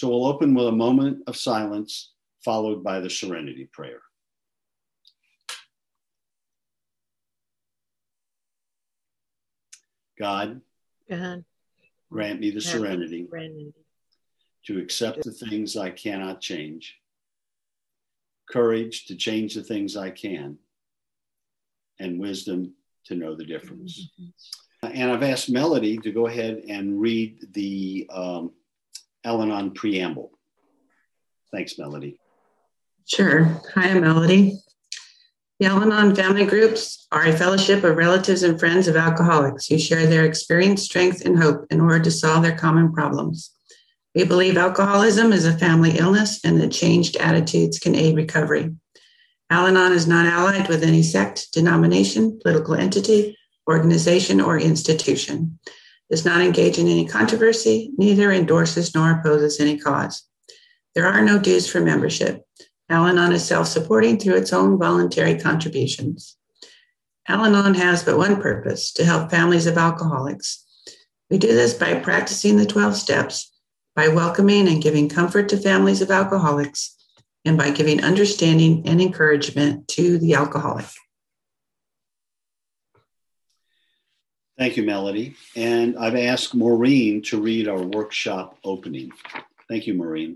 So we'll open with a moment of silence, followed by the Serenity Prayer. God, grant me the serenity to accept the things I cannot change, courage to change the things I can, and wisdom to know the difference. And I've asked Melody to go ahead and read the Al-Anon preamble. Thanks, Melody. Sure. Hi, I'm Melody. The Al-Anon family groups are a fellowship of relatives and friends of alcoholics who share their experience, strength, and hope in order to solve their common problems. We believe alcoholism is a family illness and that changed attitudes can aid recovery. Al-Anon is not allied with any sect, denomination, political entity, organization, or institution. Does not engage in any controversy, neither endorses nor opposes any cause. There are no dues for membership. Al-Anon is self-supporting through its own voluntary contributions. Al-Anon has but one purpose, to help families of alcoholics. We do this by practicing the 12 steps, by welcoming and giving comfort to families of alcoholics, and by giving understanding and encouragement to the alcoholic. Thank you, Melody. And I've asked Maureen to read our workshop opening. Thank you, Maureen.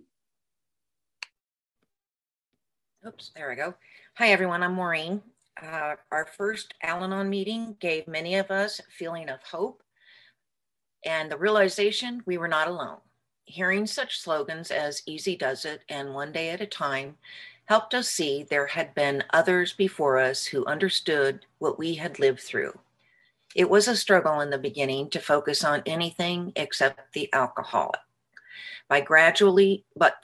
Oops, there we go. Hi, everyone. I'm Maureen. Our first Al-Anon meeting gave many of us a feeling of hope and the realization we were not alone. Hearing such slogans as easy does it and one day at a time helped us see there had been others before us who understood what we had lived through. It was a struggle in the beginning to focus on anything except the alcoholic. But gradually,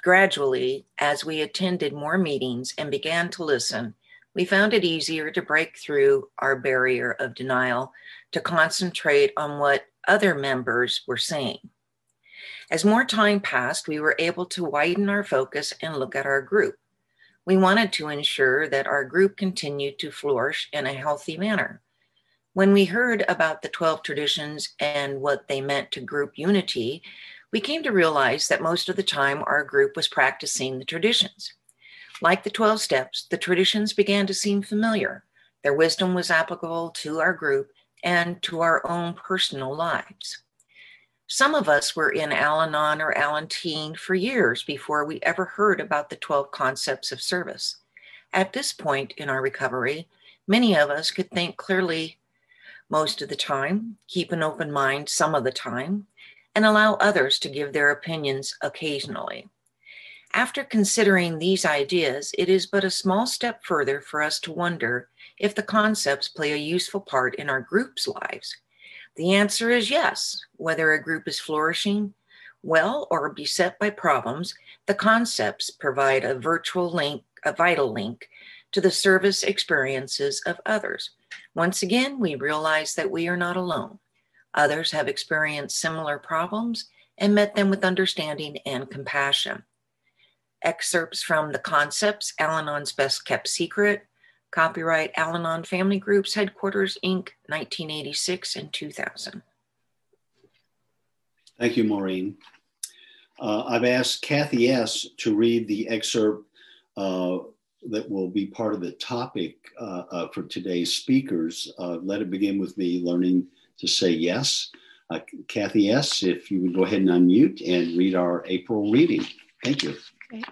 as we attended more meetings and began to listen, we found it easier to break through our barrier of denial to concentrate on what other members were saying. As more time passed, we were able to widen our focus and look at our group. We wanted to ensure that our group continued to flourish in a healthy manner. When we heard about the 12 traditions and what they meant to group unity, we came to realize that most of the time our group was practicing the traditions. Like the 12 steps, the traditions began to seem familiar. Their wisdom was applicable to our group and to our own personal lives. Some of us were in Al-Anon or Al-Anon for years before we ever heard about the 12 concepts of service. At this point in our recovery, many of us could think clearly most of the time, keep an open mind some of the time, and allow others to give their opinions occasionally. After considering these ideas, it is but a small step further for us to wonder if the concepts play a useful part in our group's lives. The answer is yes. Whether a group is flourishing well or beset by problems, the concepts provide a vital link to the service experiences of others. Once again, we realize that we are not alone. Others have experienced similar problems and met them with understanding and compassion. Excerpts from the concepts, Al-Anon's Best Kept Secret, copyright Al-Anon Family Groups, Headquarters, Inc., 1986 and 2000. Thank you, Maureen. I've asked Kathy S. to read the excerpt that will be part of the topic for today's speakers. Let it begin with me learning to say yes. Kathy S., if you would go ahead and unmute and read our April reading. Thank you.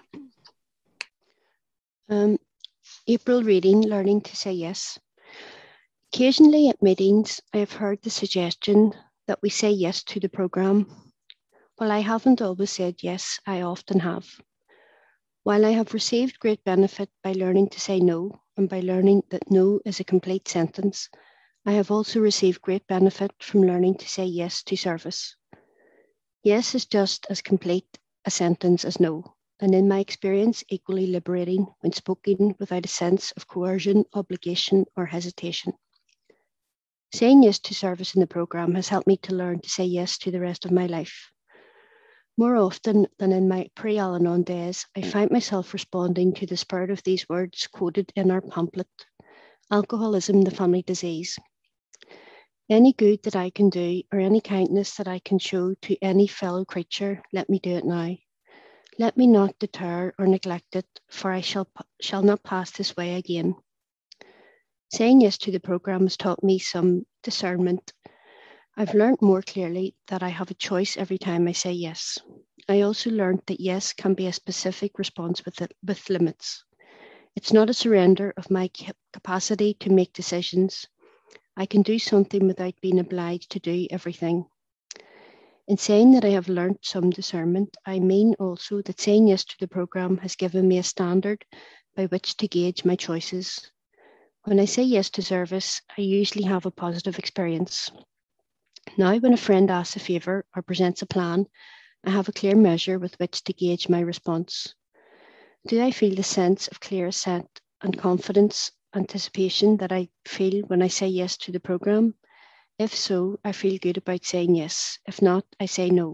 Okay. April reading, Learning to Say Yes. Occasionally at meetings, I have heard the suggestion that we say yes to the program. While I haven't always said yes, I often have. While I have received great benefit by learning to say no and by learning that no is a complete sentence, I have also received great benefit from learning to say yes to service. Yes is just as complete a sentence as no, and in my experience, equally liberating when spoken without a sense of coercion, obligation, or hesitation. Saying yes to service in the program has helped me to learn to say yes to the rest of my life. More often than in my pre-Al-Anon days, I find myself responding to the spirit of these words quoted in our pamphlet, Alcoholism, the Family Disease. Any good that I can do or any kindness that I can show to any fellow creature, let me do it now. Let me not deter or neglect it, for I shall not pass this way again. Saying yes to the program has taught me some discernment. I've learned more clearly that I have a choice every time I say yes. I also learned that yes can be a specific response with limits. It's not a surrender of my capacity to make decisions. I can do something without being obliged to do everything. In saying that I have learned some discernment, I mean also that saying yes to the program has given me a standard by which to gauge my choices. When I say yes to service, I usually have a positive experience. Now, when a friend asks a favour or presents a plan, I have a clear measure with which to gauge my response. Do I feel the sense of clear assent and confidence, anticipation that I feel when I say yes to the program? If so, I feel good about saying yes. If not, I say no.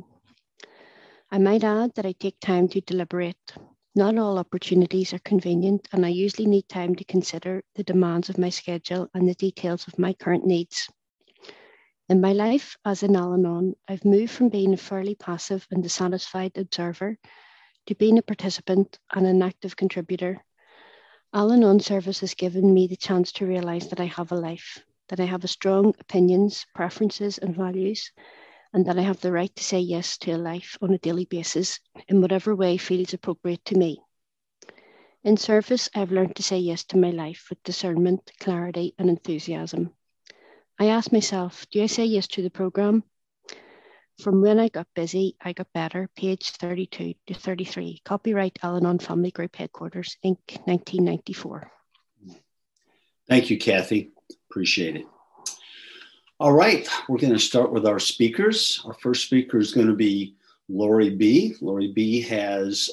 I might add that I take time to deliberate. Not all opportunities are convenient, and I usually need time to consider the demands of my schedule and the details of my current needs. In my life as an Al-Anon, I've moved from being a fairly passive and dissatisfied observer to being a participant and an active contributor. Al-Anon service has given me the chance to realise that I have a life, that I have strong opinions, preferences and values, and that I have the right to say yes to a life on a daily basis in whatever way feels appropriate to me. In service, I've learned to say yes to my life with discernment, clarity and enthusiasm. I ask myself, do I say yes to the program? From when I got busy, I got better, page 32 to 33, copyright Al-Anon Family Group Headquarters, Inc., 1994. Thank you, Kathy. Appreciate it. All right, we're going to start with our speakers. Our first speaker is going to be Lori B. Lori B has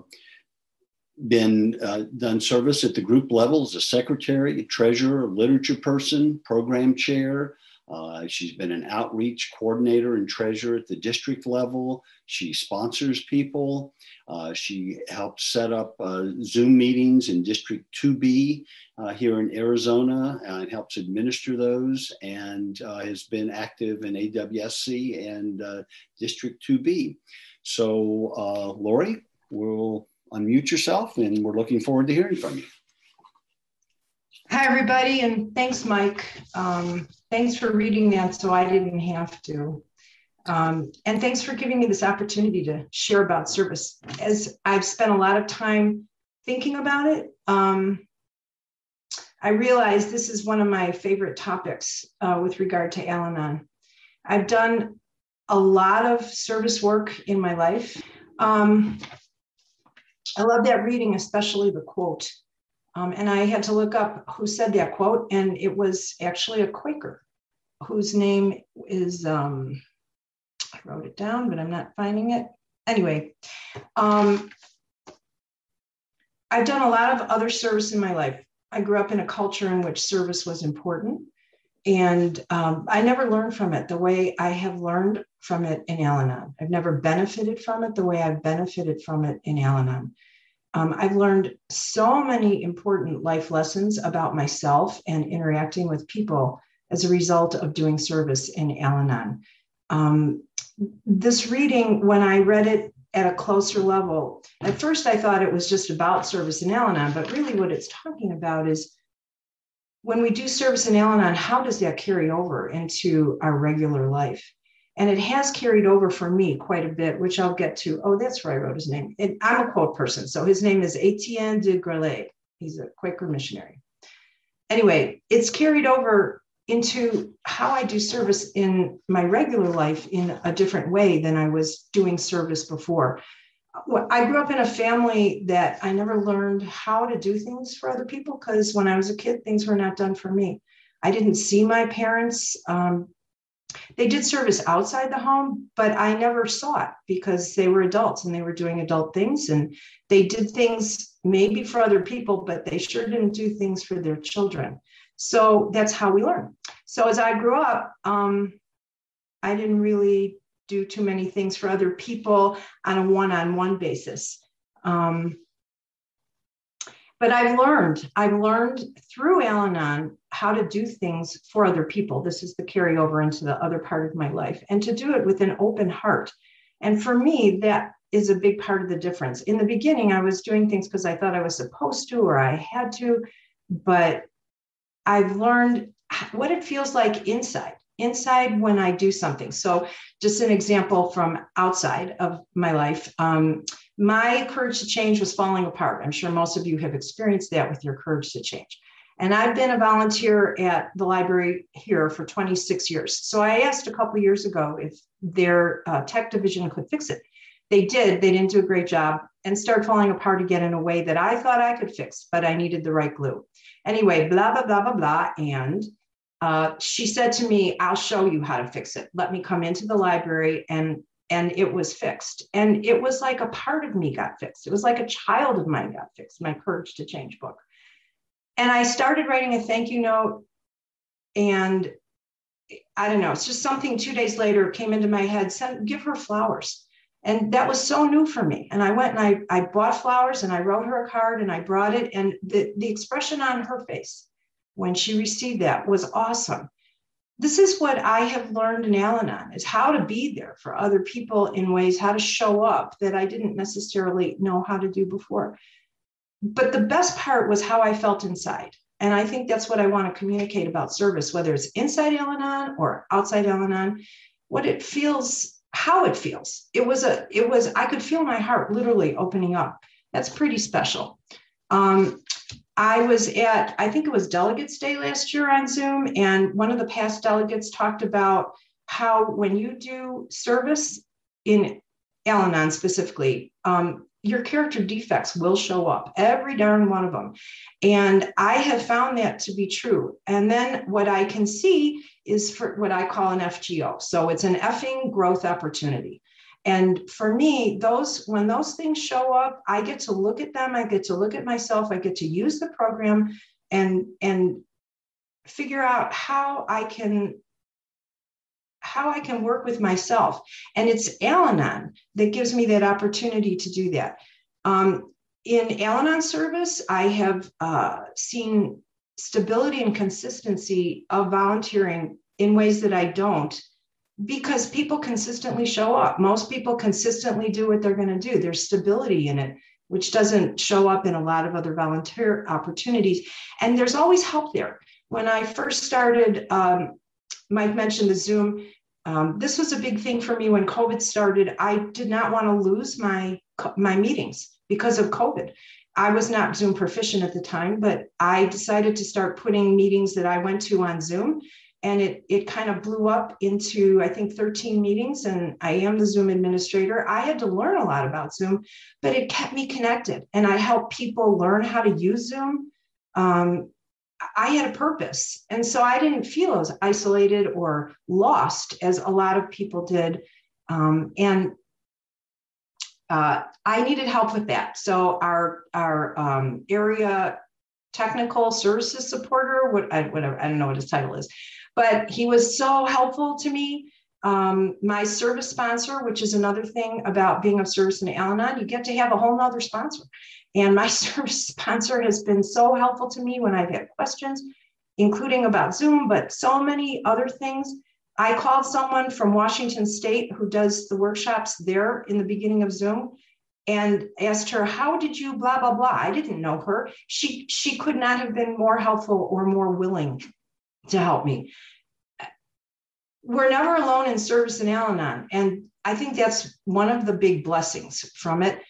done service at the group level as a secretary, treasurer, literature person, program chair. She's been an outreach coordinator and treasurer at the district level. She sponsors people. She helps set up Zoom meetings in District 2B here in Arizona and helps administer those, and has been active in AWSC and District 2B. So Lori, we'll unmute yourself and we're looking forward to hearing from you. Hi, everybody, and thanks, Mike. Thanks for reading that so I didn't have to. And thanks for giving me this opportunity to share about service. As I've spent a lot of time thinking about it, I realize this is one of my favorite topics with regard to Al-Anon. I've done a lot of service work in my life. I love that reading, especially the quote. And I had to look up who said that quote, and it was actually a Quaker whose name is, I wrote it down, but I'm not finding it. Anyway, I've done a lot of other service in my life. I grew up in a culture in which service was important, and I never learned from it the way I have learned from it in Al-Anon. I've never benefited from it the way I've benefited from it in Al-Anon. I've learned so many important life lessons about myself and interacting with people as a result of doing service in Al-Anon. This reading, when I read it at a closer level, at first I thought it was just about service in Al-Anon, but really what it's talking about is when we do service in Al-Anon, how does that carry over into our regular life? And it has carried over for me quite a bit, which I'll get to. Oh, that's where I wrote his name. And I'm a quote person. So his name is Etienne de Grelais. He's a Quaker missionary. Anyway, it's carried over into how I do service in my regular life in a different way than I was doing service before. I grew up in a family that I never learned how to do things for other people because when I was a kid, things were not done for me. I didn't see my parents. They did service outside the home, but I never saw it because they were adults and they were doing adult things and they did things maybe for other people, but they sure didn't do things for their children. So that's how we learn. So as I grew up, I didn't really do too many things for other people on a one-on-one basis. But I've learned through Al-Anon how to do things for other people. This is the carryover into the other part of my life, and to do it with an open heart. And for me, that is a big part of the difference. In the beginning, I was doing things because I thought I was supposed to or I had to, but I've learned what it feels like inside when I do something. So just an example from outside of my life. My courage to change was falling apart. I'm sure most of you have experienced that with your courage to change. And I've been a volunteer at the library here for 26 years. So I asked a couple of years ago if their tech division could fix it. They did. They didn't do a great job and started falling apart again in a way that I thought I could fix, but I needed the right glue. Anyway, blah, blah, blah, blah, blah. And she said to me, I'll show you how to fix it. Let me come into the library, and it was fixed. And it was like a part of me got fixed. It was like a child of mine got fixed, my Courage to Change book. And I started writing a thank you note, and I don't know, it's just something 2 days later came into my head, give her flowers. And that was so new for me. And I went and I bought flowers and I wrote her a card and I brought it. And the expression on her face when she received that was awesome. This is what I have learned in Al-Anon, is how to be there for other people in ways, how to show up that I didn't necessarily know how to do before. But the best part was how I felt inside. And I think that's what I want to communicate about service, whether it's inside Al-Anon or outside Al-Anon, what it feels, how it feels. It was, I could feel my heart literally opening up. That's pretty special. I was at, I think it was Delegates Day last year on Zoom, and one of the past delegates talked about how when you do service in Al-Anon specifically, your character defects will show up, every darn one of them. And I have found that to be true. And then what I can see is for what I call an FGO. So it's an effing growth opportunity. And for me, when those things show up, I get to look at them, I get to look at myself, I get to use the program and figure out how I can work with myself. And it's Al-Anon that gives me that opportunity to do that. In Al-Anon service, I have seen stability and consistency of volunteering in ways that I don't, because people consistently show up. Most people consistently do what they're going to do. There's stability in it, which doesn't show up in a lot of other volunteer opportunities. And there's always help there. When I first started, Mike mentioned the Zoom. This was a big thing for me when COVID started. I did not want to lose my meetings because of COVID. I was not Zoom proficient at the time, but I decided to start putting meetings that I went to on Zoom. And it kind of blew up into, I think, 13 meetings. And I am the Zoom administrator. I had to learn a lot about Zoom, but it kept me connected. And I helped people learn how to use Zoom. I had a purpose. And so I didn't feel as isolated or lost as a lot of people did. And I needed help with that. So our area technical services supporter, I don't know what his title is, but he was so helpful to me. My service sponsor, which is another thing about being of service in Al-Anon, you get to have a whole nother sponsor. And my service sponsor has been so helpful to me when I've had questions, including about Zoom, but so many other things. I called someone from Washington State who does the workshops there in the beginning of Zoom and asked her, how did you blah, blah, blah? I didn't know her. She could not have been more helpful or more willing to help me. We're never alone in service in Al-Anon. And I think that's one of the big blessings from it.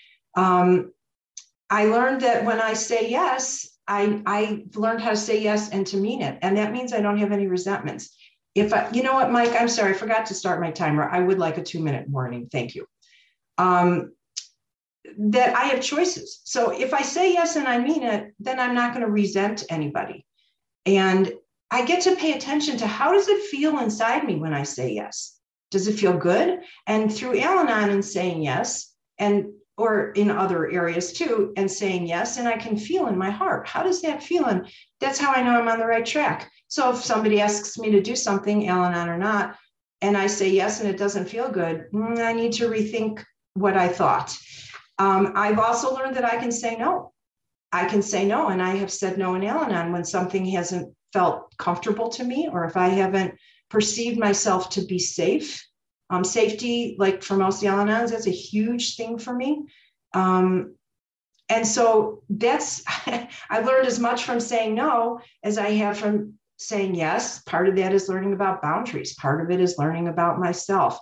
I learned that when I say yes, I learned how to say yes and to mean it. And that means I don't have any resentments. You know what, Mike, I'm sorry, I forgot to start my timer. I would like a 2-minute warning. Thank you. That I have choices. So if I say yes and I mean it, then I'm not going to resent anybody. And I get to pay attention to how does it feel inside me when I say yes? Does it feel good? And through Al-Anon and saying yes, or in other areas too, and saying yes, and I can feel in my heart, how does that feel? And that's how I know I'm on the right track. So if somebody asks me to do something, Al-Anon or not, and I say yes and it doesn't feel good, I need to rethink what I thought. I've also learned that I can say no. I can say no, and I have said no in Al-Anon when something hasn't felt comfortable to me, or if I haven't perceived myself to be safe. Safety, like for most Al-Anons, that's a huge thing for me. And so that's, I've learned as much from saying no as I have from saying yes. Part of that is learning about boundaries. Part of it is learning about myself.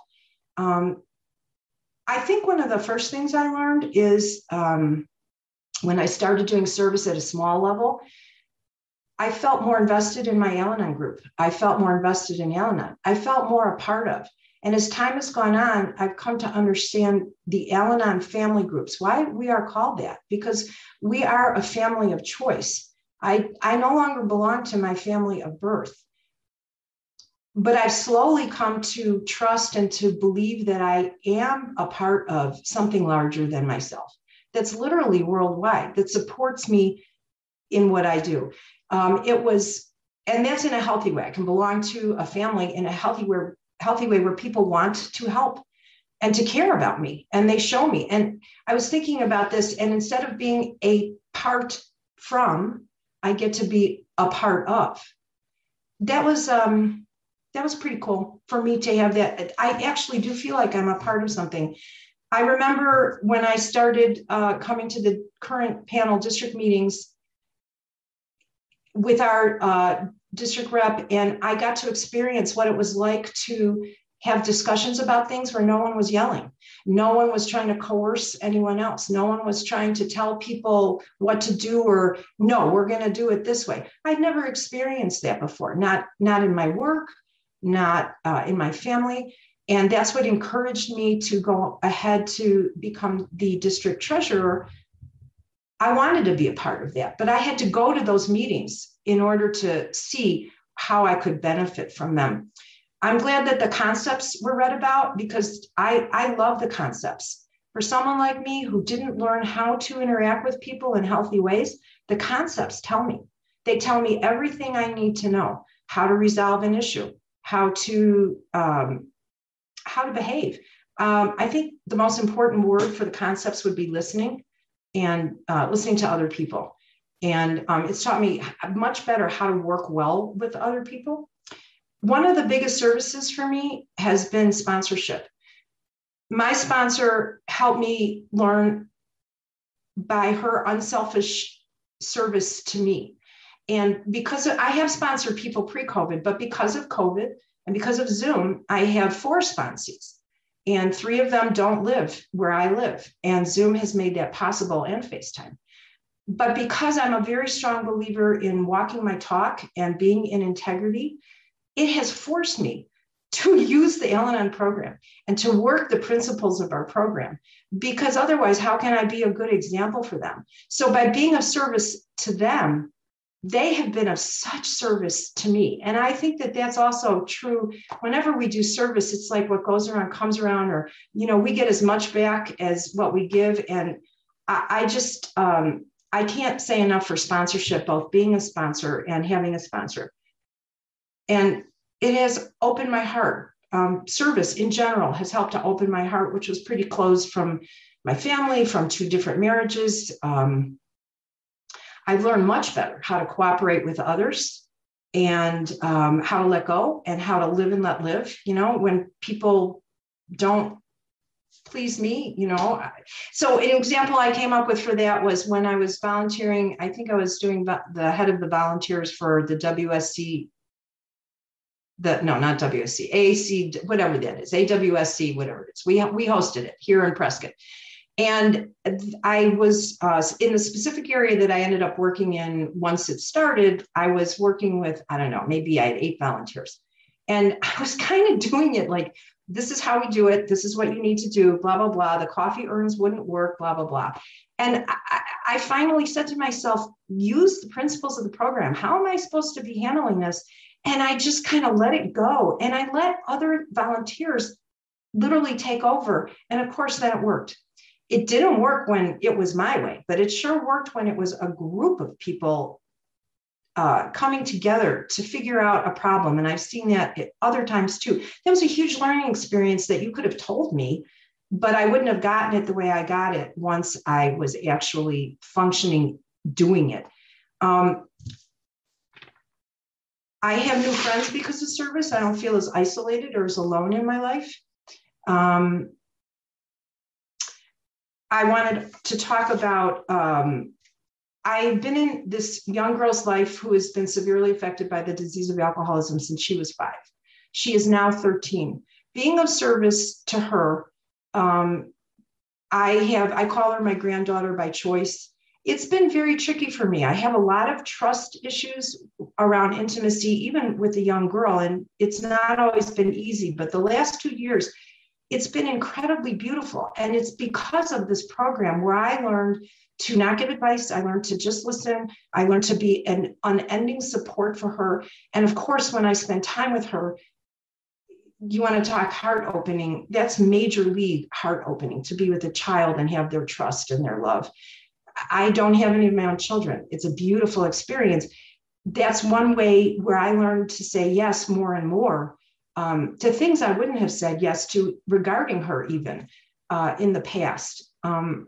I think one of the first things I learned is when I started doing service at a small level, I felt more invested in my Al-Anon group. I felt more invested in Al-Anon. I felt more a part of. And as time has gone on, I've come to understand the Al-Anon family groups, why we are called that, because we are a family of choice. I no longer belong to my family of birth, but I've slowly come to trust and to believe that I am a part of something larger than myself, that's literally worldwide, that supports me in what I do. And that's in a healthy way. I can belong to a family in a healthy way where people want to help and to care about me, and they show me. And I was thinking about this, and instead of being a part from, I get to be a part of. That was pretty cool for me to have that. I actually do feel like I'm a part of something. I remember when I started coming to the current panel district meetings with our district rep, and I got to experience what it was like to have discussions about things where no one was yelling. No one was trying to coerce anyone else. No one was trying to tell people what to do, or no, we're going to do it this way. I'd never experienced that before, not in my work, not in my family. And that's what encouraged me to go ahead to become the district treasurer. I wanted to be a part of that, but I had to go to those meetings in order to see how I could benefit from them. I'm glad that the concepts were read about, because I love the concepts. For someone like me who didn't learn how to interact with people in healthy ways, the concepts tell me. They tell me everything I need to know: how to resolve an issue, how to behave. I think the most important word for the concepts would be listening, and listening to other people. And it's taught me much better how to work well with other people. One of the biggest services for me has been sponsorship. My sponsor helped me learn by her unselfish service to me. And because I have sponsored people pre-COVID, but because of COVID and because of Zoom, I have 4 sponsees. And 3 of them don't live where I live. And Zoom has made that possible, and FaceTime. But because I'm a very strong believer in walking my talk and being in integrity, it has forced me to use the Al-Anon program and to work the principles of our program, because otherwise, how can I be a good example for them? So by being of service to them, they have been of such service to me. And I think that that's also true. Whenever we do service, it's like what goes around comes around, or, we get as much back as what we give. And I can't say enough for sponsorship, both being a sponsor and having a sponsor. And it has opened my heart. Service in general has helped to open my heart, which was pretty closed from my family, from 2 different marriages. I've learned much better how to cooperate with others, and how to let go, and how to live and let live, when people don't please me, So an example I came up with for that was when I was volunteering. I think I was doing the head of the volunteers for the WSC, not WSC, AAC, whatever that is, AWSC, whatever it is. We hosted it here in Prescott. And I was in the specific area that I ended up working in once it started. I was working with, I don't know, maybe I had 8 volunteers. And I was kind of doing it like, this is how we do it. This is what you need to do, blah, blah, blah. The coffee urns wouldn't work, blah, blah, blah. And I finally said to myself, use the principles of the program. How am I supposed to be handling this? And I just kind of let it go. And I let other volunteers literally take over. And of course, that worked. It didn't work when it was my way, but it sure worked when it was a group of people coming together to figure out a problem. And I've seen that at other times too. That was a huge learning experience that you could have told me, but I wouldn't have gotten it the way I got it once I was actually functioning, doing it. I have new friends because of service. I don't feel as isolated or as alone in my life. I wanted to talk about, I've been in this young girl's life who has been severely affected by the disease of alcoholism since she was 5. She is now 13. Being of service to her, I call her my granddaughter by choice. It's been very tricky for me. I have a lot of trust issues around intimacy, even with a young girl, and it's not always been easy. But the last 2 years, it's been incredibly beautiful. And it's because of this program where I learned to not give advice. I learned to just listen. I learned to be an unending support for her. And of course, when I spend time with her, you want to talk heart opening, that's major league heart opening, to be with a child and have their trust and their love. I don't have any of my own children. It's a beautiful experience. That's one way where I learned to say yes more and more to things I wouldn't have said yes to regarding her even in the past. And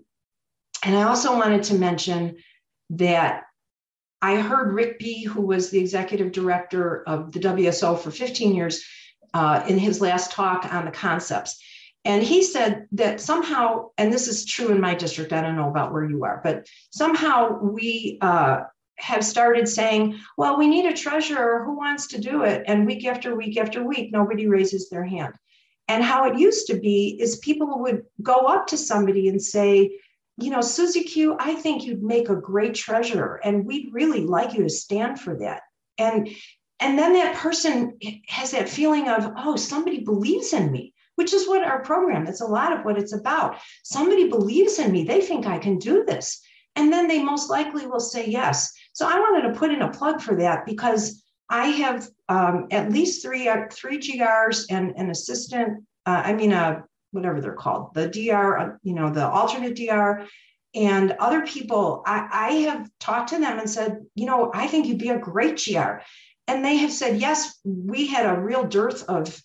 I also wanted to mention that I heard Rick B., who was the executive director of the WSO for 15 years, in his last talk on the concepts. And he said that somehow, and this is true in my district, I don't know about where you are, but somehow we have started saying, well, we need a treasurer, who wants to do it? And week after week after week, nobody raises their hand. And how it used to be is people would go up to somebody and say, you know, Susie Q, I think you'd make a great treasurer, and we'd really like you to stand for that. And then that person has that feeling of, oh, somebody believes in me, which is what our program, it's a lot of what it's about. Somebody believes in me. They think I can do this. And then they most likely will say yes. So I wanted to put in a plug for that, because I have at least three GRs and an assistant, whatever they're called, the DR, the alternate DR, and other people. I have talked to them and said, I think you'd be a great GR. And they have said, yes, we had a real dearth of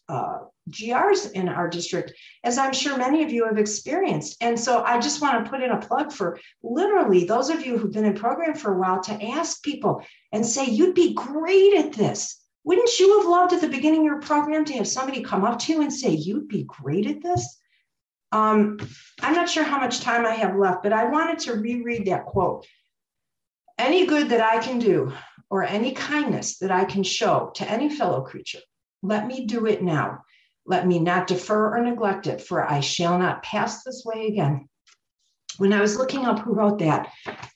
GRs in our district, as I'm sure many of you have experienced. And so I just want to put in a plug for literally those of you who've been in program for a while to ask people and say, you'd be great at this. Wouldn't you have loved at the beginning of your program to have somebody come up to you and say, you'd be great at this? I'm not sure how much time I have left, but I wanted to reread that quote. Any good that I can do, or any kindness that I can show to any fellow creature, let me do it now. Let me not defer or neglect it, for I shall not pass this way again. When I was looking up who wrote that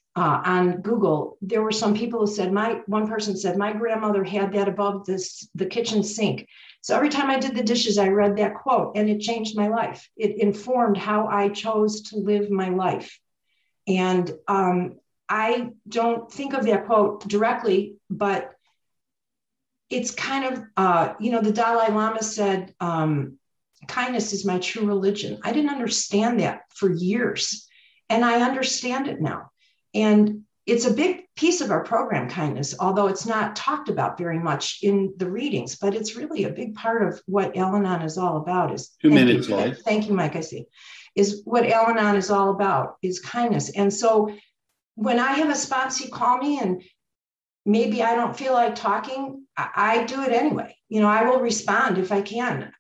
on Google, there were some people who said, one person said, my grandmother had that above the kitchen sink. So every time I did the dishes, I read that quote, and it changed my life. It informed how I chose to live my life. And I don't think of that quote directly, but it's kind of, the Dalai Lama said, kindness is my true religion. I didn't understand that for years, and I understand it now. And it's a big piece of our program, kindness, although it's not talked about very much in the readings, but it's really a big part of what Al-Anon is all about. Is 2 minutes left. Thank you, Mike, I see. Is what Al-Anon is all about, is kindness. And so when I have a sponsee call me and maybe I don't feel like talking, I do it anyway. I will respond if I can.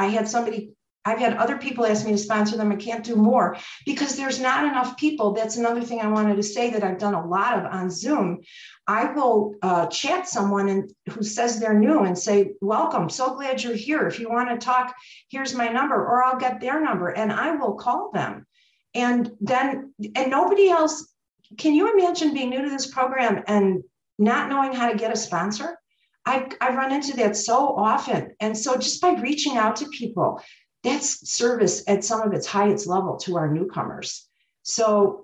I've had other people ask me to sponsor them. I can't do more because there's not enough people. That's another thing I wanted to say that I've done a lot of on Zoom. I will chat someone who says they're new and say, welcome, so glad you're here. If you want to talk, here's my number, or I'll get their number and I will call them. And nobody else, can you imagine being new to this program and not knowing how to get a sponsor? I run into that so often. And so just by reaching out to people, that's service at some of its highest level to our newcomers. So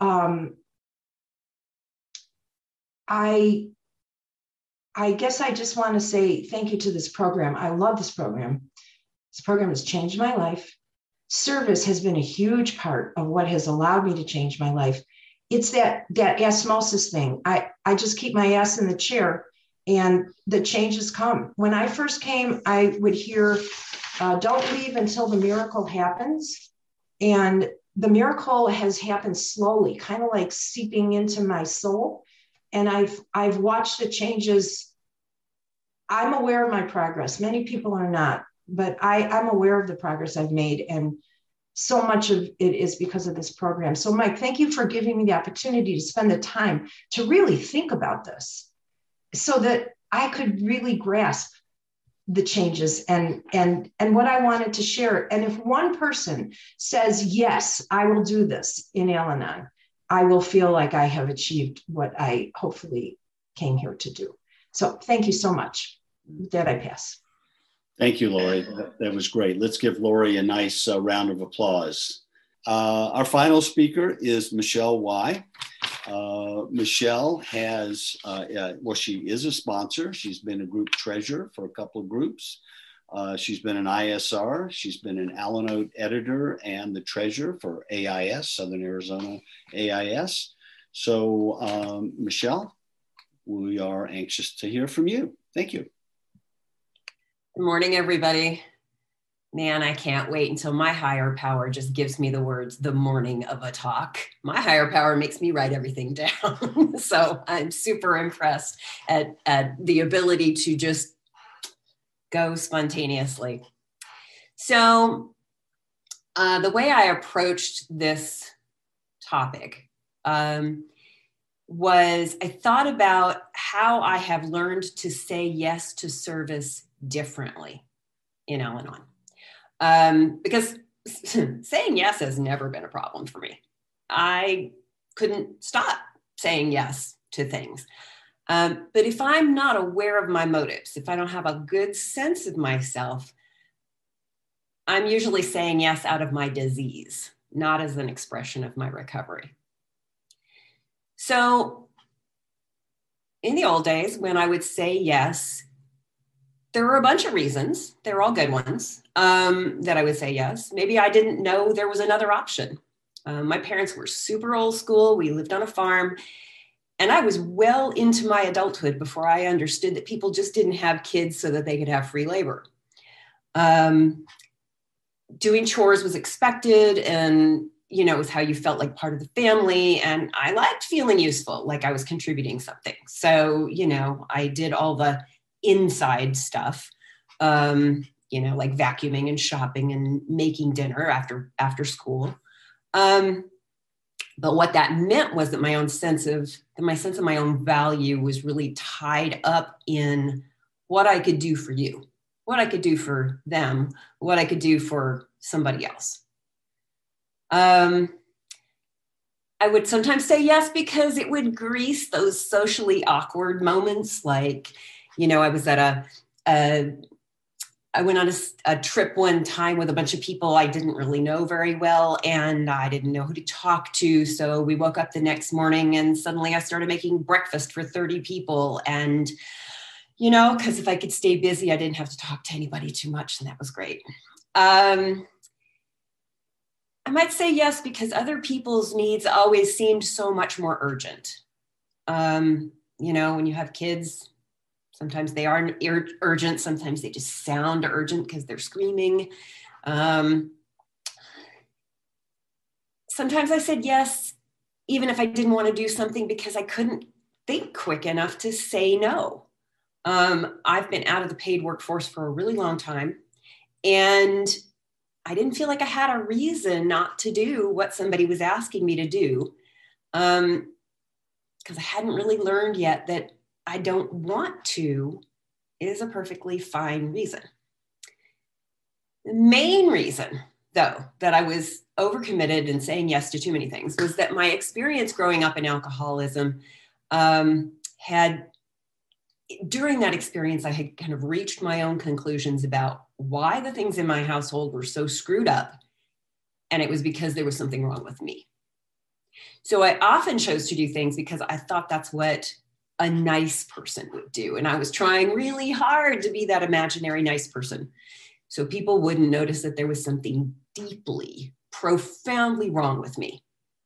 I guess I just want to say thank you to this program. I love this program. This program has changed my life. Service has been a huge part of what has allowed me to change my life. It's that osmosis thing. I just keep my ass in the chair and the changes come. When I first came, I would hear, don't leave until the miracle happens. And the miracle has happened slowly, kind of like seeping into my soul. And I've watched the changes. I'm aware of my progress. Many people are not. but I'm aware of the progress I've made, and so much of it is because of this program. So Mike, thank you for giving me the opportunity to spend the time to really think about this so that I could really grasp the changes and what I wanted to share. And if one person says, yes, I will do this in Al-Anon, I will feel like I have achieved what I hopefully came here to do. So thank you so much. With that, I pass. Thank you, Lori. That was great. Let's give Lori a nice round of applause. Our final speaker is Michelle Y. Michelle has, well, she is a sponsor. She's been a group treasurer for a couple of groups. She's been an ISR. She's been an Al-Anon editor and the treasurer for AIS, Southern Arizona AIS. So, Michelle, we are anxious to hear from you. Thank you. Good morning, everybody. Man, I can't wait until my higher power just gives me the words, the morning of a talk. My higher power makes me write everything down. So I'm super impressed at the ability to just go spontaneously. So the way I approached this topic was I thought about how I have learned to say yes to service differently in Al-Anon. Because saying yes has never been a problem for me. I couldn't stop saying yes to things. But if I'm not aware of my motives, if I don't have a good sense of myself, I'm usually saying yes out of my disease, not as an expression of my recovery. So in the old days, when I would say yes, there were a bunch of reasons, they're all good ones, that I would say yes. Maybe I didn't know there was another option. My parents were super old school. We lived on a farm. And I was well into my adulthood before I understood that people just didn't have kids so that they could have free labor. Doing chores was expected, and you know, it was how you felt like part of the family. And I liked feeling useful, like I was contributing something. So, you know, I did all the inside stuff, you know, like vacuuming and shopping and making dinner after school. But what that meant was that my sense of my own value was really tied up in what I could do for you, what I could do for them, what I could do for somebody else. I would sometimes say yes because it would grease those socially awkward moments. Like, you know, I was at I went on a trip one time with a bunch of people I didn't really know very well, and I didn't know who to talk to. So we woke up the next morning and suddenly I started making breakfast for 30 people. And, you know, because if I could stay busy, I didn't have to talk to anybody too much, and that was great. I might say yes because other people's needs always seemed so much more urgent. You know, when you have kids, sometimes they are urgent. Sometimes they just sound urgent because they're screaming. Sometimes I said yes, even if I didn't want to do something because I couldn't think quick enough to say no. I've been out of the paid workforce for a really long time, and I didn't feel like I had a reason not to do what somebody was asking me to do, because I hadn't really learned yet that I don't want to is a perfectly fine reason. The main reason, though, that I was overcommitted and saying yes to too many things was that my experience growing up in alcoholism during that experience, I had kind of reached my own conclusions about why the things in my household were so screwed up. And it was because there was something wrong with me. So I often chose to do things because I thought that's what a nice person would do. And I was trying really hard to be that imaginary nice person, so people wouldn't notice that there was something deeply, profoundly wrong with me.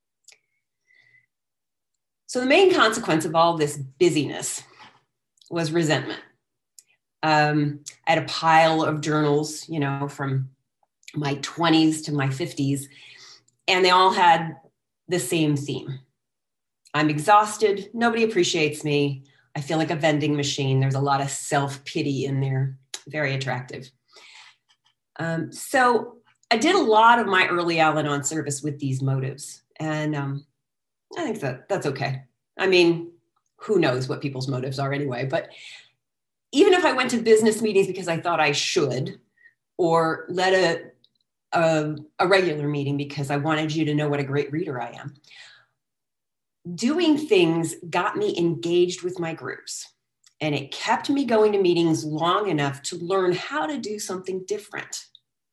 So the main consequence of all this busyness was resentment. I had a pile of journals, you know, from my 20s to my 50s, and they all had the same theme. I'm exhausted. Nobody appreciates me. I feel like a vending machine. There's a lot of self-pity in there. Very attractive. So I did a lot of my early Al-Anon service with these motives. And I think that's okay. I mean, who knows what people's motives are anyway. But even if I went to business meetings because I thought I should, or led a regular meeting because I wanted you to know what a great reader I am, doing things got me engaged with my groups. And it kept me going to meetings long enough to learn how to do something different.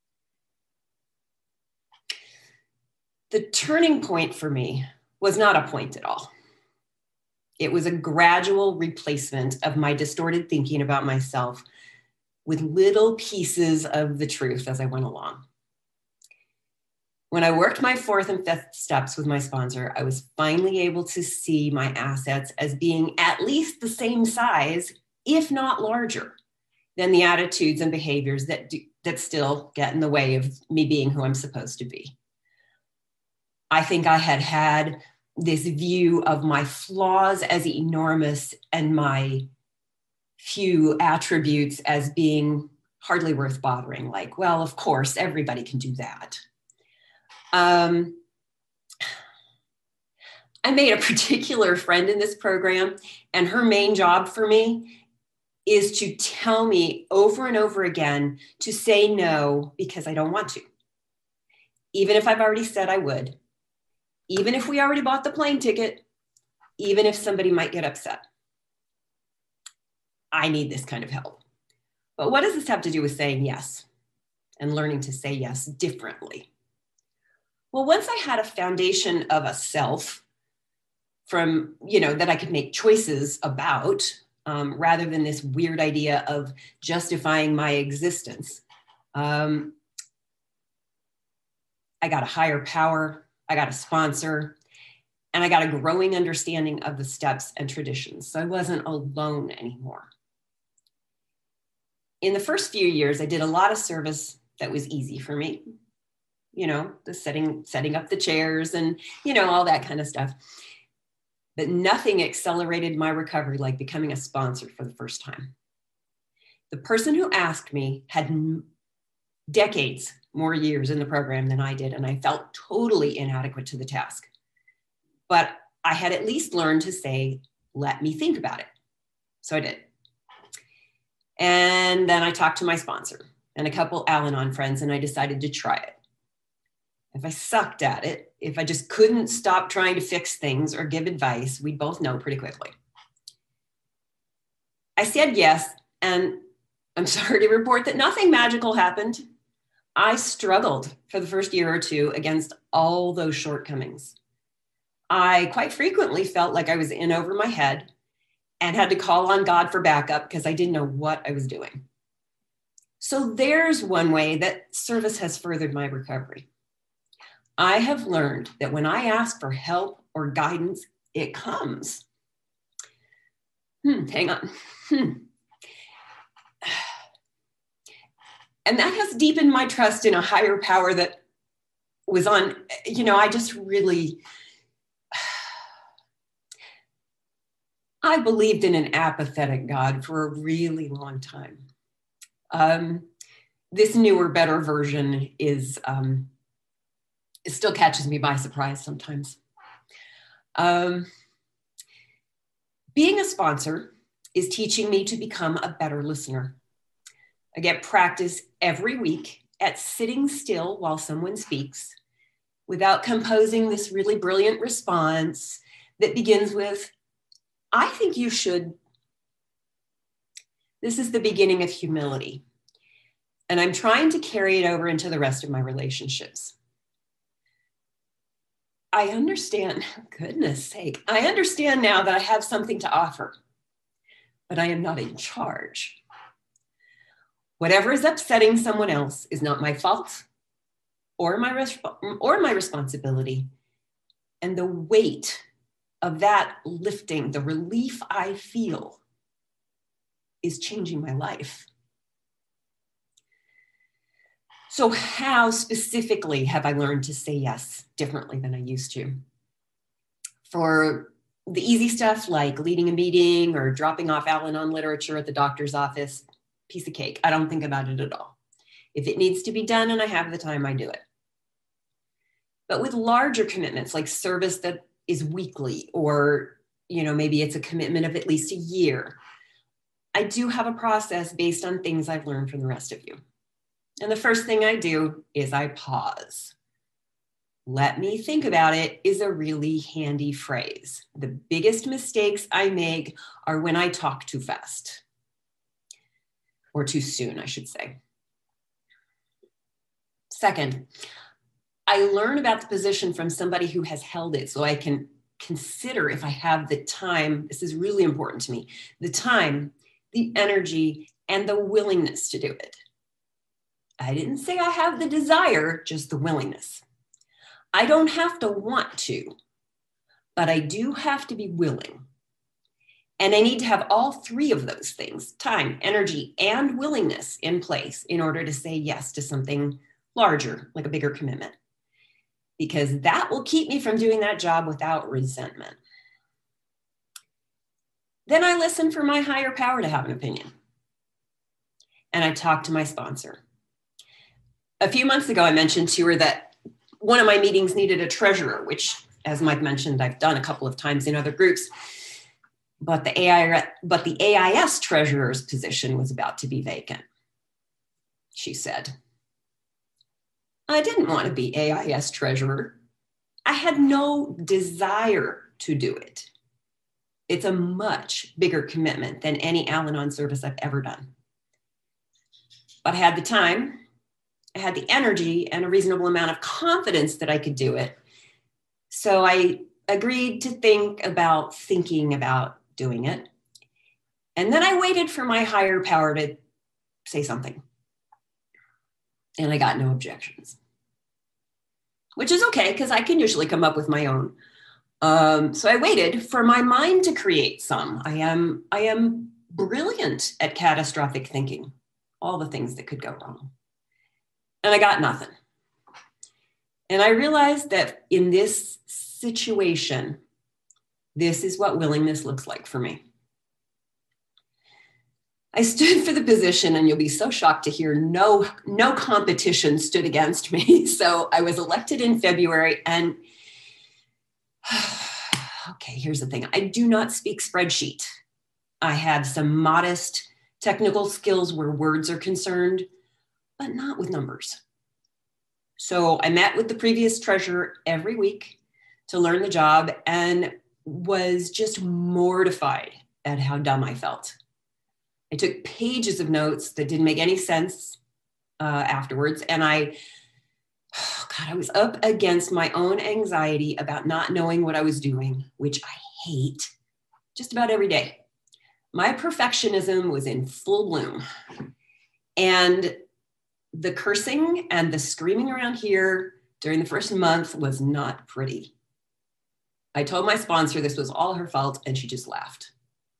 The turning point for me was not a point at all. It was a gradual replacement of my distorted thinking about myself with little pieces of the truth as I went along. When I worked my 4th and 5th steps with my sponsor, I was finally able to see my assets as being at least the same size, if not larger, than the attitudes and behaviors that still get in the way of me being who I'm supposed to be. I think I had this view of my flaws as enormous and my few attributes as being hardly worth bothering. Like, well, of course, everybody can do that. I made a particular friend in this program, and her main job for me is to tell me over and over again to say no because I don't want to. Even if I've already said I would, even if we already bought the plane ticket, even if somebody might get upset. I need this kind of help. But what does this have to do with saying yes and learning to say yes differently? Well, once I had a foundation of a self from, that I could make choices about, rather than this weird idea of justifying my existence, I got a higher power, I got a sponsor, and I got a growing understanding of the steps and traditions. So I wasn't alone anymore. In the first few years, I did a lot of service that was easy for me. The setting up the chairs and, all that kind of stuff. But nothing accelerated my recovery like becoming a sponsor for the first time. The person who asked me had decades more years in the program than I did, and I felt totally inadequate to the task. But I had at least learned to say, let me think about it. So I did. And then I talked to my sponsor and a couple Al-Anon friends, and I decided to try it. If I sucked at it, if I just couldn't stop trying to fix things or give advice, we'd both know pretty quickly. I said yes, and I'm sorry to report that nothing magical happened. I struggled for the first year or two against all those shortcomings. I quite frequently felt like I was in over my head and had to call on God for backup because I didn't know what I was doing. So there's one way that service has furthered my recovery. I have learned that when I ask for help or guidance, it comes. Hang on. And that has deepened my trust in a higher power that was on, I just really, I believed in an apathetic God for a really long time. This newer, better version is, it still catches me by surprise sometimes. Being a sponsor is teaching me to become a better listener. I get practice every week at sitting still while someone speaks without composing this really brilliant response that begins with, I think you should. This is the beginning of humility. And I'm trying to carry it over into the rest of my relationships. I understand, goodness sake, I understand now that I have something to offer, but I am not in charge. Whatever is upsetting someone else is not my fault or my responsibility. And the weight of that lifting, the relief I feel, is changing my life. So how specifically have I learned to say yes differently than I used to? For the easy stuff like leading a meeting or dropping off Al-Anon literature at the doctor's office, piece of cake. I don't think about it at all. If it needs to be done and I have the time, I do it. But with larger commitments like service that is weekly, or maybe it's a commitment of at least a year, I do have a process based on things I've learned from the rest of you. And the first thing I do is I pause. Let me think about it is a really handy phrase. The biggest mistakes I make are when I talk too fast, or too soon, I should say. Second, I learn about the position from somebody who has held it, so I can consider if I have the time. This is really important to me: the time, the energy, and the willingness to do it. I didn't say I have the desire, just the willingness. I don't have to want to, but I do have to be willing. And I need to have all three of those things: time, energy, and willingness in place in order to say yes to something larger, like a bigger commitment, because that will keep me from doing that job without resentment. Then I listen for my higher power to have an opinion. And I talk to my sponsor. A few months ago, I mentioned to her that one of my meetings needed a treasurer, which, as Mike mentioned, I've done a couple of times in other groups. But the AIS treasurer's position was about to be vacant. She said, I didn't want to be AIS treasurer. I had no desire to do it. It's a much bigger commitment than any Al-Anon service I've ever done. But I had the time, I had the energy, and a reasonable amount of confidence that I could do it. So I agreed to thinking about doing it. And then I waited for my higher power to say something. And I got no objections, which is okay, because I can usually come up with my own. So I waited for my mind to create some. I am brilliant at catastrophic thinking, all the things that could go wrong. And I got nothing. And I realized that in this situation, this is what willingness looks like for me. I stood for the position, and you'll be so shocked to hear no competition stood against me. So I was elected in February, and okay, here's the thing. I do not speak spreadsheet. I have some modest technical skills where words are concerned, but not with numbers. So I met with the previous treasurer every week to learn the job, and was just mortified at how dumb I felt. I took pages of notes that didn't make any sense afterwards. And I was up against my own anxiety about not knowing what I was doing, which I hate just about every day. My perfectionism was in full bloom. And the cursing and the screaming around here during the first month was not pretty. I told my sponsor this was all her fault, and she just laughed.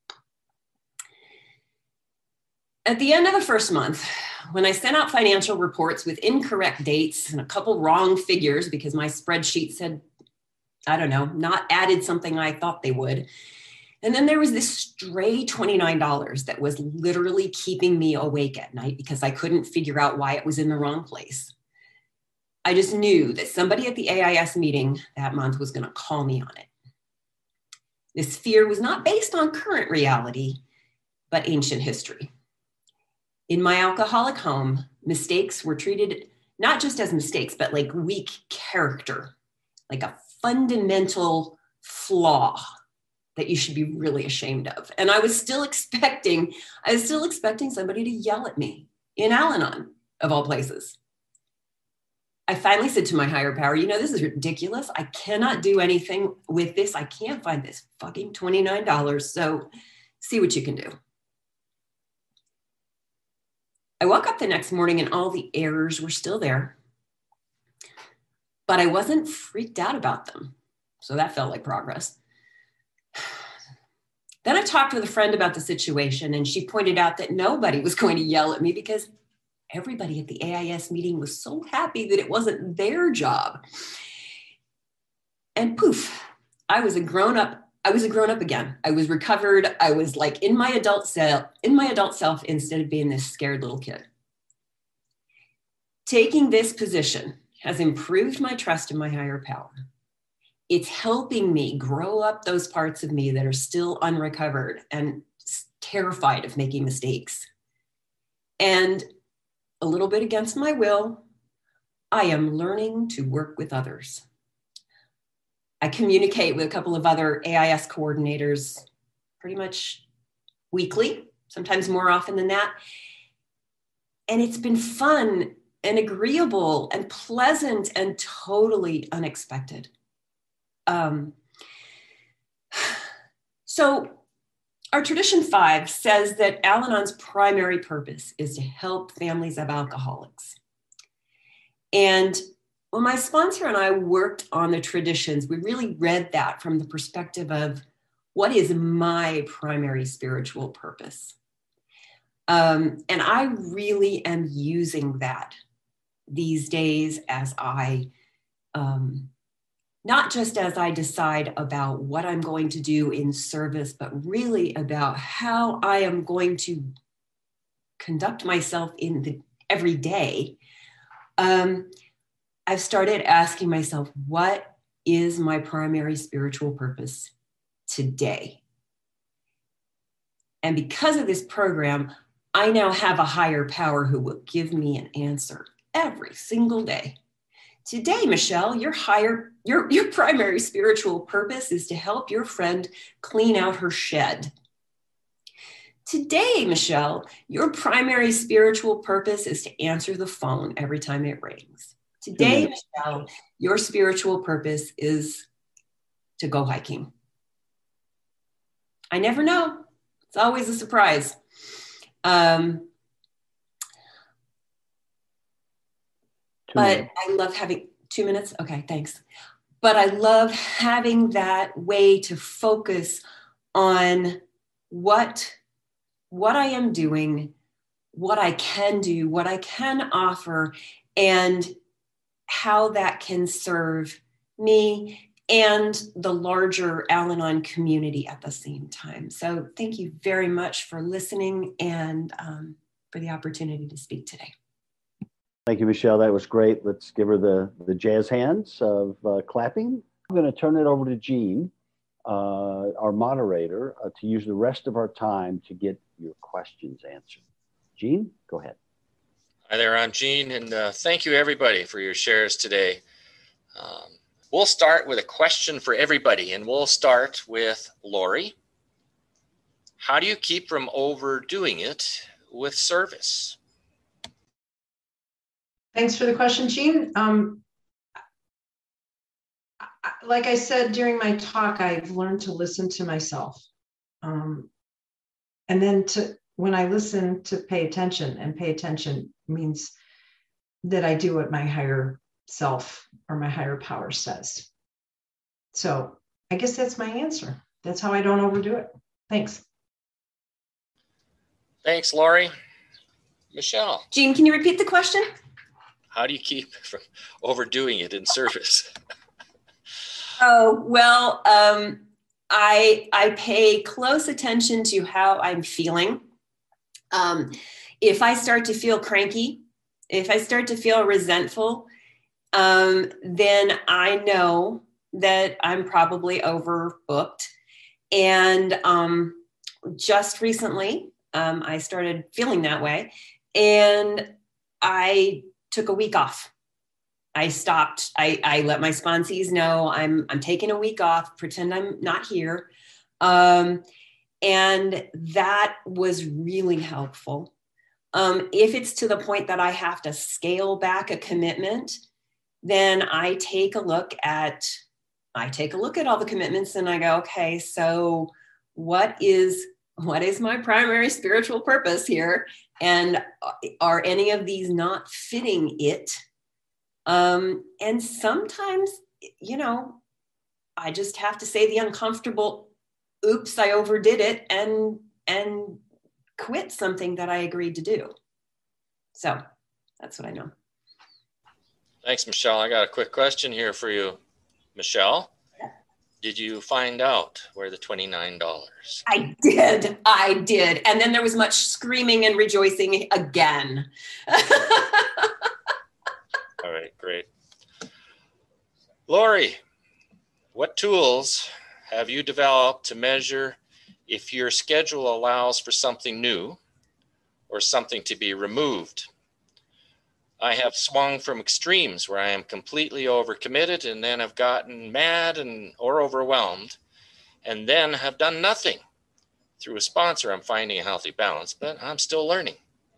At the end of the first month, when I sent out financial reports with incorrect dates and a couple wrong figures because my spreadsheets had, not added something I thought they would. And then there was this stray $29 that was literally keeping me awake at night because I couldn't figure out why it was in the wrong place. I just knew that somebody at the AIS meeting that month was going to call me on it. This fear was not based on current reality, but ancient history. In my alcoholic home, mistakes were treated not just as mistakes, but like weak character, like a fundamental flaw that you should be really ashamed of. And I was still expecting somebody to yell at me in Al-Anon, of all places. I finally said to my higher power, this is ridiculous. I cannot do anything with this. I can't find this fucking $29. So see what you can do. I woke up the next morning and all the errors were still there, but I wasn't freaked out about them. So that felt like progress. Then I talked with a friend about the situation, and she pointed out that nobody was going to yell at me because everybody at the AIS meeting was so happy that it wasn't their job. And poof, I was a grown up again. I was recovered. I was like in my adult self instead of being this scared little kid. Taking this position has improved my trust in my higher power. It's helping me grow up those parts of me that are still unrecovered and terrified of making mistakes. And a little bit against my will, I am learning to work with others. I communicate with a couple of other AIS coordinators pretty much weekly, sometimes more often than that. And it's been fun and agreeable and pleasant and totally unexpected. So our tradition 5 says that Al-Anon's primary purpose is to help families of alcoholics. And when my sponsor and I worked on the traditions, we really read that from the perspective of what is my primary spiritual purpose? And I really am using that these days as I, not just as I decide about what I'm going to do in service, but really about how I am going to conduct myself in the every day. I've started asking myself, what is my primary spiritual purpose today? And because of this program, I now have a higher power who will give me an answer every single day. Today, Michelle, your primary spiritual purpose is to help your friend clean out her shed. Today, Michelle, your primary spiritual purpose is to answer the phone every time it rings. Today, Michelle, your spiritual purpose is to go hiking. I never know. It's always a surprise. But I love having 2 minutes. Okay, thanks. But I love having that way to focus on what I am doing, what I can do, what I can offer, and how that can serve me and the larger Al-Anon community at the same time. So thank you very much for listening and for the opportunity to speak today. Thank you, Michelle. That was great. Let's give her the jazz hands of clapping. I'm going to turn it over to Jean, our moderator, to use the rest of our time to get your questions answered. Jean, go ahead. Hi there, I'm Gene, and thank you everybody for your shares today. We'll start with a question for everybody, and we'll start with Lori. How do you keep from overdoing it with service? Thanks for the question, Jean. Like I said during my talk, I've learned to listen to myself. And then when I listen, to pay attention, and pay attention means that I do what my higher self or my higher power says. So I guess that's my answer. That's how I don't overdo it. Thanks. Thanks, Lori. Michelle. Jean, can you repeat the question? How do you keep from overdoing it in service? Oh, well, I pay close attention to how I'm feeling. If I start to feel cranky, if I start to feel resentful, then I know that I'm probably overbooked. And just recently, I started feeling that way, and I took a week off. I stopped. I let my sponsees know I'm taking a week off, pretend I'm not here. And that was really helpful. If it's to the point that I have to scale back a commitment, then I take a look at all the commitments and I go, okay, so what is my primary spiritual purpose here? And are any of these not fitting it? And sometimes, I just have to say the uncomfortable, oops, I overdid it, and quit something that I agreed to do. So that's what I know. Thanks, Michelle. I got a quick question here for you. Michelle, did you find out where the $29? I did. And then there was much screaming and rejoicing again. All right, great. Lori, what tools have you developed to measure if your schedule allows for something new or something to be removed? I have swung from extremes where I am completely overcommitted and then have gotten mad or overwhelmed and then have done nothing. Through a sponsor, I'm finding a healthy balance, but I'm still learning.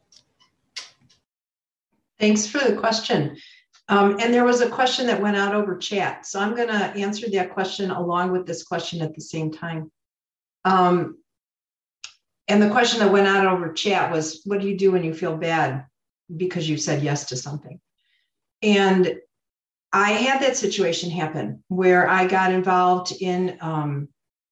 Thanks for the question. And there was a question that went out over chat. So I'm going to answer that question along with this question at the same time. And the question that went out over chat was, what do you do when you feel bad because you said yes to something? And I had that situation happen where I got involved in an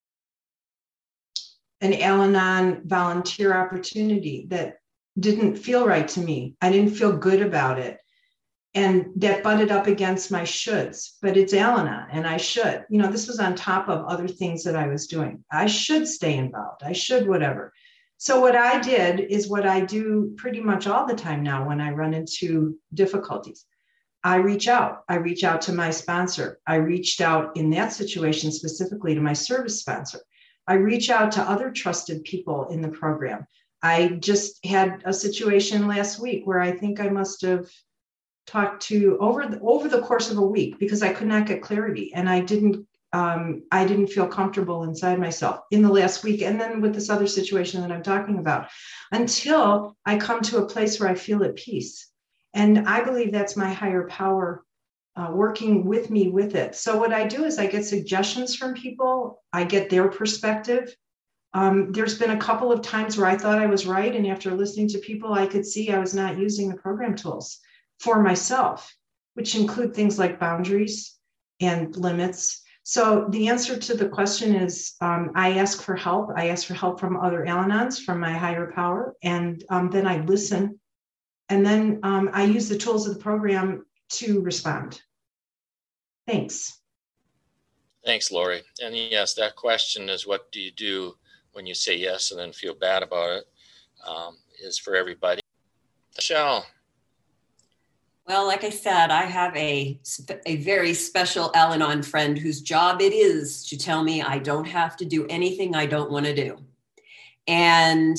Al-Anon volunteer opportunity that didn't feel right to me. I didn't feel good about it. And that butted up against my shoulds, but it's Al-Anon and I should. You know, this was on top of other things that I was doing. I should stay involved. I should whatever. So what I did is what I do pretty much all the time now when I run into difficulties. I reach out. I reach out to my sponsor. I reached out in that situation specifically to my service sponsor. I reach out to other trusted people in the program. I just had a situation last week where I think I must have talked to over the course of a week because I could not get clarity and I didn't feel comfortable inside myself in the last week. And then with this other situation that I'm talking about, until I come to a place where I feel at peace. And I believe that's my higher power working with me with it. So what I do is I get suggestions from people. I get their perspective. There's been a couple of times where I thought I was right. And after listening to people, I could see I was not using the program tools for myself, which include things like boundaries and limits. So the answer to the question is I ask for help. I ask for help from other Al-Anons, from my higher power, and then I listen. And then I use the tools of the program to respond. Thanks. Thanks, Lori. And yes, that question is, what do you do when you say yes and then feel bad about it, is for everybody. Michelle. Well, like I said, I have a very special Al-Anon friend whose job it is to tell me I don't have to do anything I don't want to do. And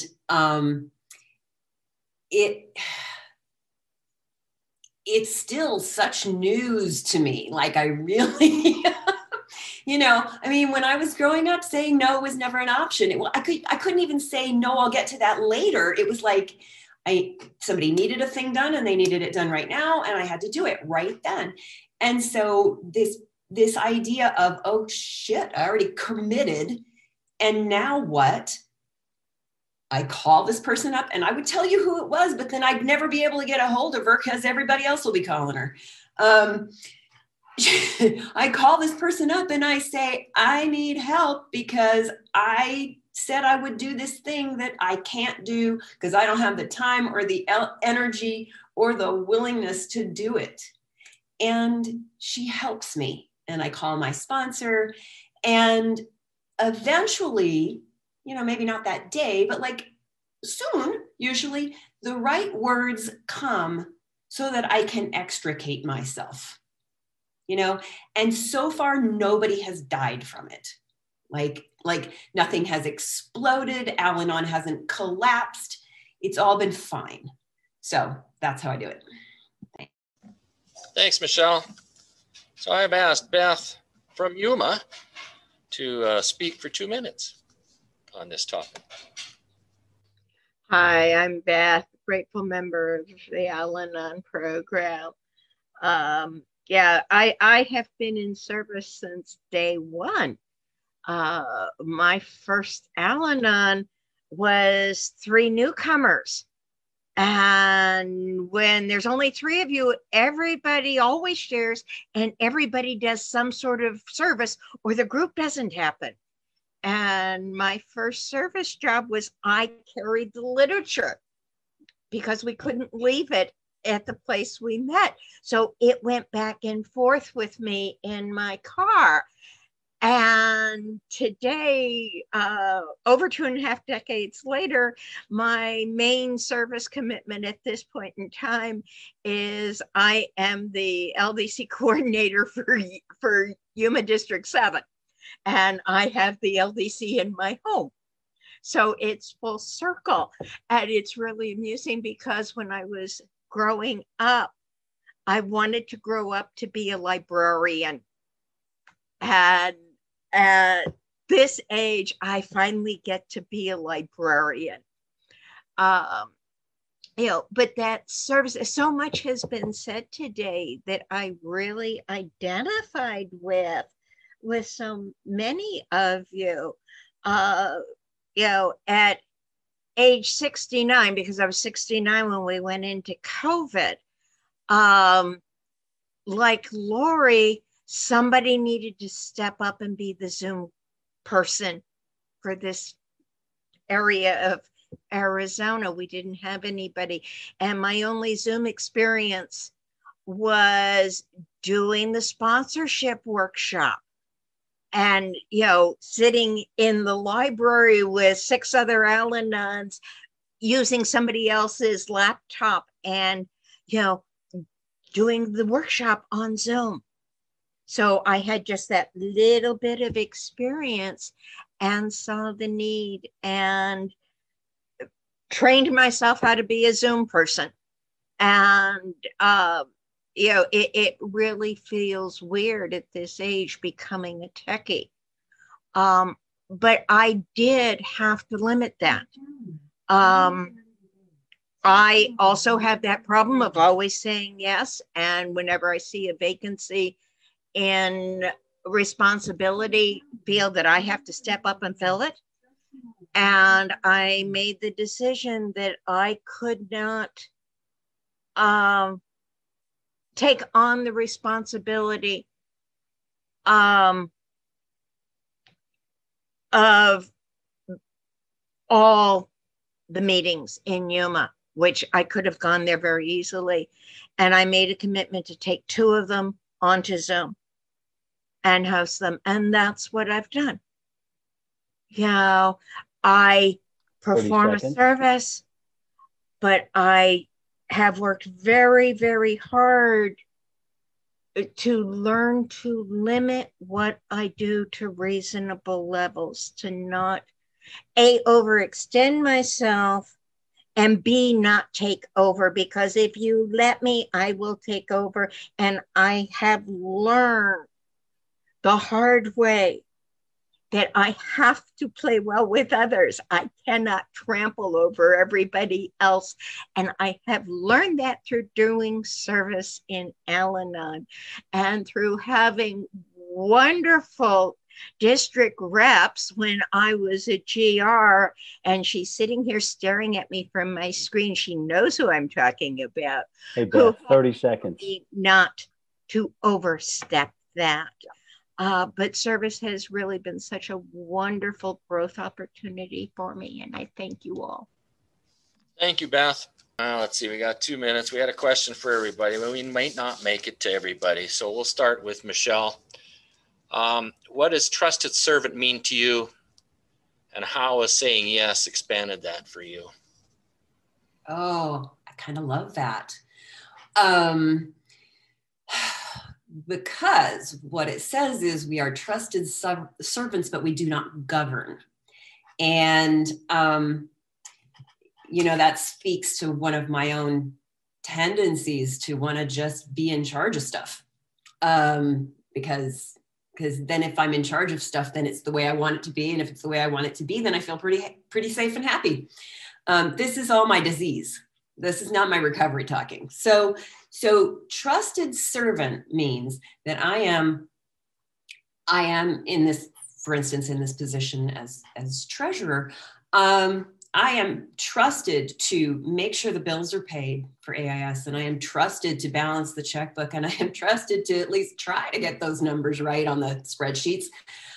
it's still such news to me. Like I really, you know, I mean, when I was growing up, saying no was never an option. I couldn't even say no, I'll get to that later. It was like, somebody needed a thing done and they needed it done right now. And I had to do it right then. And so this idea of, oh shit, I already committed. And now what? I call this person up and I would tell you who it was, but then I'd never be able to get a hold of her because everybody else will be calling her. I call this person up and I say, I need help because I said I would do this thing that I can't do because I don't have the time or the energy or the willingness to do it. And she helps me. And I call my sponsor. And eventually, you know, maybe not that day, but like soon, usually the right words come so that I can extricate myself, you know, and so far nobody has died from it. Like nothing has exploded. Al-Anon hasn't collapsed. It's all been fine. So that's how I do it. Thanks, Michelle. So I've asked Beth from Yuma to speak for 2 minutes on this topic. Hi, I'm Beth, grateful member of the Al-Anon program. Yeah, I have been in service since day one. My first Al-Anon was 3 newcomers. And when there's only 3 of you, everybody always shares and everybody does some sort of service or the group doesn't happen. And my first service job was I carried the literature because we couldn't leave it at the place we met. So it went back and forth with me in my car. And today, over 2.5 decades later, my main service commitment at this point in time is I am the LDC coordinator for Yuma District 7, and I have the LDC in my home. So it's full circle. And it's really amusing because when I was growing up, I wanted to grow up to be a librarian. And at this age, I finally get to be a librarian. But that service, so much has been said today that I really identified with so many of you. At age 69, because I was 69 when we went into COVID, like Lori, somebody needed to step up and be the Zoom person for this area of Arizona. We didn't have anybody. And my only Zoom experience was doing the sponsorship workshop and, sitting in the library with 6 other Al-Anons using somebody else's laptop and, doing the workshop on Zoom. So I had just that little bit of experience and saw the need and trained myself how to be a Zoom person. And, it really feels weird at this age becoming a techie. But I did have to limit that. I also have that problem of always saying yes. And whenever I see a vacancy in responsibility, feel that I have to step up and fill it. And I made the decision that I could not take on the responsibility of all the meetings in Yuma, which I could have gone there very easily. And I made a commitment to take 2 of them onto Zoom and host them. And that's what I've done. I perform a service, but I have worked very, very hard to learn to limit what I do to reasonable levels, to not A, overextend myself, and B, not take over, because if you let me, I will take over. And I have learned the hard way that I have to play well with others. I cannot trample over everybody else. And I have learned that through doing service in Al-Anon and through having wonderful district reps when I was a GR, and she's sitting here staring at me from my screen. She knows who I'm talking about. Hey, Beth, 30 seconds. Not to overstep that. But service has really been such a wonderful growth opportunity for me, and I thank you all. Thank you, Beth. Let's see, we got 2 minutes. We had a question for everybody, but we might not make it to everybody. So we'll start with Michelle. What does trusted servant mean to you, and how has saying yes expanded that for you? Oh, I kind of love that. Because what it says is we are trusted servants, but we do not govern. And, that speaks to one of my own tendencies to want to just be in charge of stuff. Because then if I'm in charge of stuff, then it's the way I want it to be. And if it's the way I want it to be, then I feel pretty safe and happy. This is all my disease. This is not my recovery talking. So trusted servant means that I am in this, for instance, in this position as treasurer. I am trusted to make sure the bills are paid for AIS, and I am trusted to balance the checkbook, and I am trusted to at least try to get those numbers right on the spreadsheets.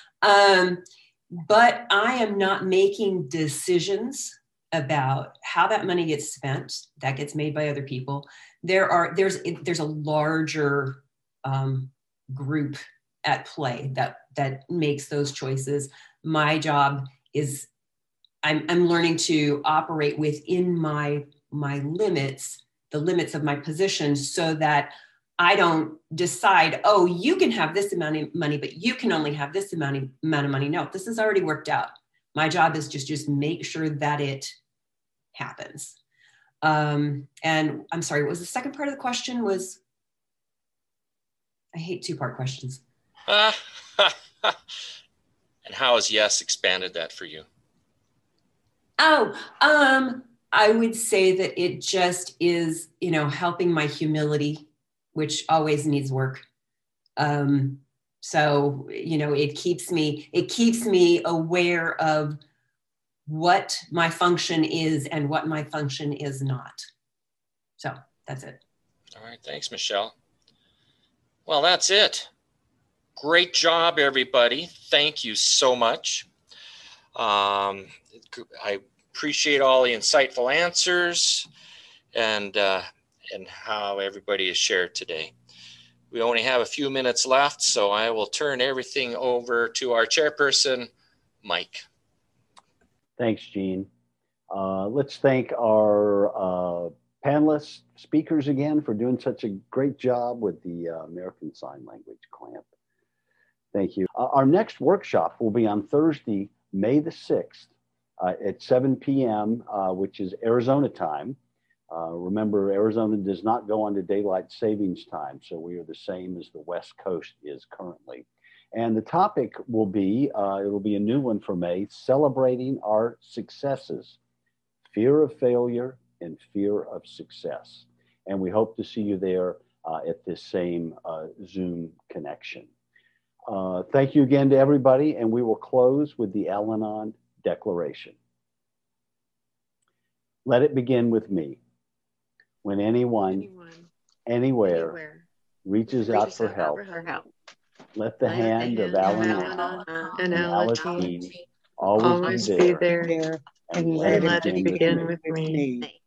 But I am not making decisions about how that money gets spent. That gets made by other people. There's a larger group at play that makes those choices. My job is I'm learning to operate within my limits, the limits of my position, so that I don't decide, oh, you can have this amount of money, but you can only have this amount of money. No, this is already worked out. My job is just make sure that it happens. And I'm sorry, what was the second part of the question? Was, I hate two-part questions. And how has Yes expanded that for you? I would say that it just is, helping my humility, which always needs work. So, it keeps me aware of what my function is and what my function is not. So that's it. All right. Thanks, Michelle. Well, that's it. Great job, everybody. Thank you so much. I appreciate all the insightful answers and how everybody has shared today. We only have a few minutes left, so I will turn everything over to our chairperson, Mike. Thanks, Gene. Let's thank our panelists, speakers again for doing such a great job with the American Sign Language clamp. Thank you. Our next workshop will be on Thursday, May the 6th at 7 p.m., which is Arizona time. Remember, Arizona does not go on to daylight savings time, so we are the same as the West Coast is currently. And the topic will be, it'll be a new one for May, celebrating our successes, fear of failure and fear of success. And we hope to see you there at this same Zoom connection. Thank you again to everybody, and we will close with the Al-Anon Declaration. Let it begin with me. When anyone anywhere reaches out for help, let the hand of Al-Anon and Alateen always be there, and let it begin with me.